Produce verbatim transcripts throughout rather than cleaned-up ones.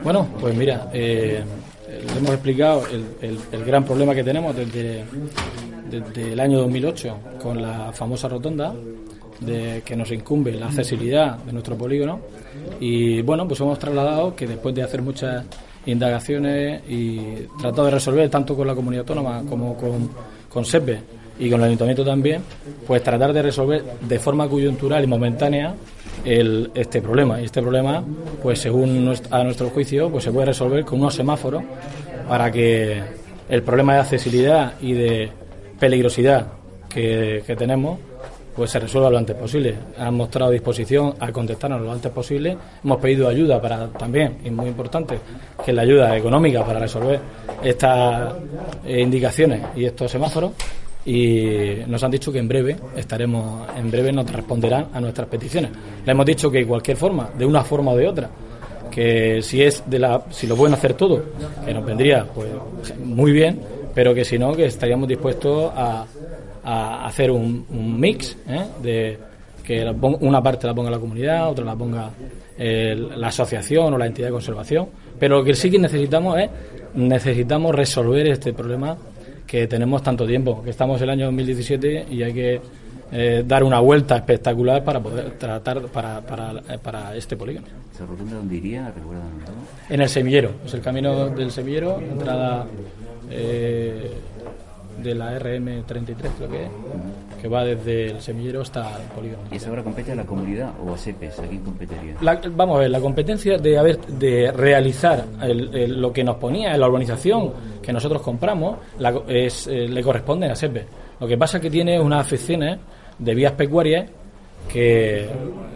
Bueno, pues mira, eh, le hemos explicado el, el, el gran problema que tenemos desde, desde el año dos mil ocho con la famosa rotonda, de que nos incumbe la accesibilidad de nuestro polígono, y bueno, pues hemos trasladado que después de hacer muchas indagaciones y tratado de resolver tanto con la comunidad autónoma como con, con SEPE y con el ayuntamiento también, pues tratar de resolver de forma coyuntural y momentánea el, este problema. Y este problema, pues según nuestro, a nuestro juicio, pues se puede resolver con unos semáforos para que el problema de accesibilidad y de peligrosidad que, que tenemos pues se resuelva lo antes posible. Han mostrado disposición a contestarnos lo antes posible. Hemos pedido ayuda para también, y muy importante, que es la ayuda económica para resolver estas eh, indicaciones y estos semáforos. Y nos han dicho que en breve estaremos, en breve nos responderán a nuestras peticiones. Le hemos dicho que de cualquier forma, de una forma o de otra, que si es de la, si lo pueden hacer todo, que nos vendría pues muy bien, pero que si no, que estaríamos dispuestos a a hacer un, un mix, ¿eh? de que una parte la ponga la comunidad, otra la ponga el, la asociación o la entidad de conservación, pero lo que sí que necesitamos es necesitamos resolver este problema que tenemos tanto tiempo, que estamos en el año dos mil diecisiete y hay que eh, dar una vuelta espectacular para poder tratar para para, para este polígono. ¿Esa rotonda dónde iría? ¿Recuerdan? En el Semillero, es el camino del Semillero, entrada eh, de la R M treinta y tres, creo que es, que va desde el Semillero hasta el polígono. ¿Y eso ahora compete a la comunidad o a SEPES? ¿A quién competiría? La, vamos a ver, la competencia de haber de realizar el, el, lo que nos ponía en la urbanización que nosotros compramos la, es, eh, le corresponde a SEPES. Lo que pasa es que tiene unas afecciones de vías pecuarias que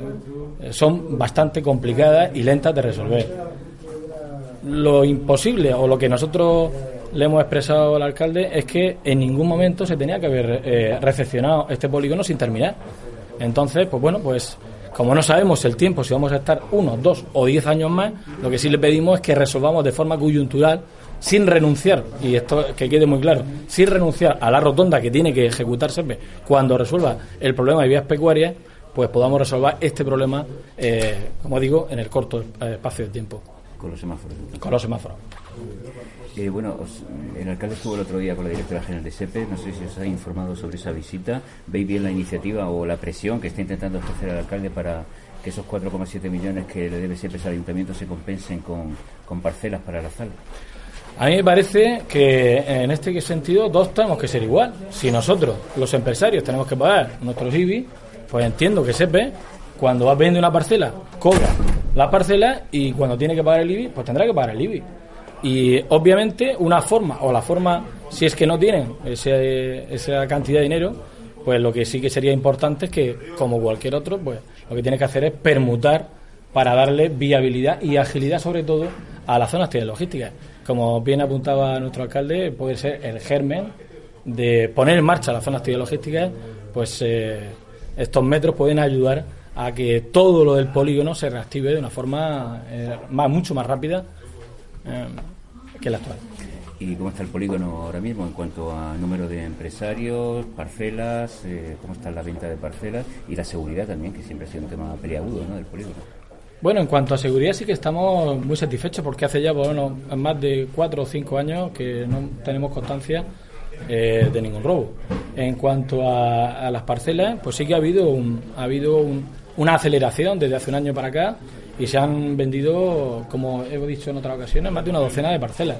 son bastante complicadas y lentas de resolver. Lo imposible, o lo que nosotros le hemos expresado al alcalde, es que en ningún momento se tenía que haber eh, recepcionado este polígono sin terminar. Entonces, pues bueno, pues como no sabemos el tiempo, si vamos a estar uno, dos o diez años más, lo que sí le pedimos es que resolvamos de forma coyuntural, sin renunciar, y esto que quede muy claro, sin renunciar a la rotonda que tiene que ejecutarse cuando resuelva el problema de vías pecuarias, pues podamos resolver este problema, eh, como digo, en el corto espacio de tiempo. Con los semáforos. Con los semáforos. Eh, bueno, os, el alcalde estuvo el otro día con la directora general de SEPE, no sé si os ha informado sobre esa visita. ¿Veis bien la iniciativa o la presión que está intentando ejercer el alcalde para que esos cuatro coma siete millones que le debe SEPE al ayuntamiento se compensen con, con parcelas para la sala? A mí me parece que en este sentido todos tenemos que ser igual. Si nosotros, los empresarios, tenemos que pagar nuestros I B I, pues entiendo que SEPE, cuando va vendiendo una parcela, cobra la parcela, y cuando tiene que pagar el I B I, pues tendrá que pagar el I B I. Y obviamente una forma, o la forma, si es que no tienen ese, esa cantidad de dinero, pues lo que sí que sería importante es que, como cualquier otro, pues lo que tiene que hacer es permutar para darle viabilidad y agilidad, sobre todo, a las zonas logísticas. Como bien apuntaba nuestro alcalde, puede ser el germen de poner en marcha las zonas logísticas, pues eh, estos metros pueden ayudar a que todo lo del polígono se reactive de una forma eh, más, mucho más rápida eh, que la actual. ¿Y cómo está el polígono ahora mismo en cuanto a número de empresarios, parcelas, eh, cómo está la venta de parcelas y la seguridad también, que siempre ha sido un tema peliagudo, ¿no?, del polígono? Bueno, en cuanto a seguridad sí que estamos muy satisfechos, porque hace ya bueno, más de cuatro o cinco años que no tenemos constancia eh, de ningún robo. En cuanto a, a las parcelas, pues sí que ha habido un, ha habido un, una aceleración desde hace un año para acá, y se han vendido, como he dicho en otras ocasiones, más de una docena de parcelas.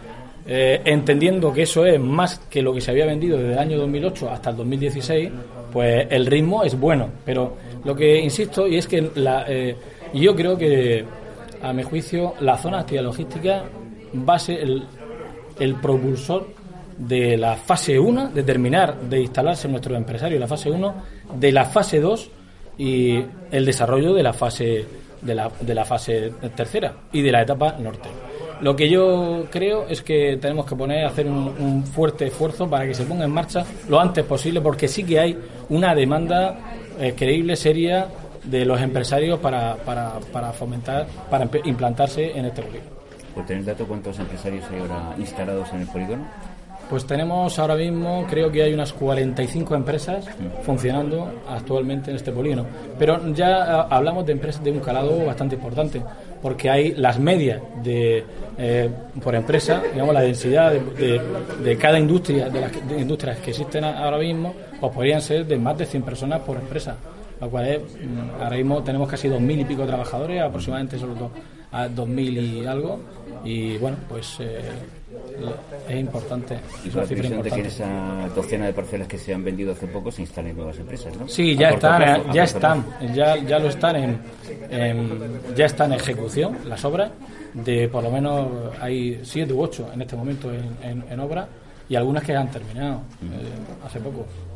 Eh, entendiendo que eso es más que lo que se había vendido desde el año dos mil ocho hasta el dos mil dieciséis, pues el ritmo es bueno. Pero lo que insisto, y es que la, eh, yo creo que, a mi juicio, la zona de actividad logística va a ser el, el propulsor de la fase uno, de terminar de instalarse nuestros empresarios, la fase uno, de la fase dos y el desarrollo de la fase de la, de la fase tercera y de la etapa norte. Lo que yo creo es que tenemos que poner hacer un, un fuerte esfuerzo para que se ponga en marcha lo antes posible, porque sí que hay una demanda eh, creíble, seria, de los empresarios para, para, para fomentar, para implantarse en este polígono. ¿Por tener dato cuántos empresarios hay ahora instalados en el polígono? Pues tenemos ahora mismo, creo que hay unas cuarenta y cinco empresas funcionando actualmente en este polígono. Pero ya hablamos de empresas de un calado bastante importante, porque hay las medias de eh, por empresa, digamos la densidad de, de, de cada industria, de las que, de industrias que existen ahora mismo, pues podrían ser de más de cien personas por empresa, lo cual es, ahora mismo tenemos casi dos mil y pico trabajadores, aproximadamente solo dos, a dos mil y algo, y bueno, pues eh, es importante. Y con la previsión de que en esa docena de parcelas que se han vendido hace poco se instalen nuevas empresas, ¿no? Sí, ya están, ya están, ya, ya lo están en, en, ya están en ejecución las obras. De por lo menos hay siete u ocho en este momento en, en, en obra y algunas que han terminado eh, hace poco.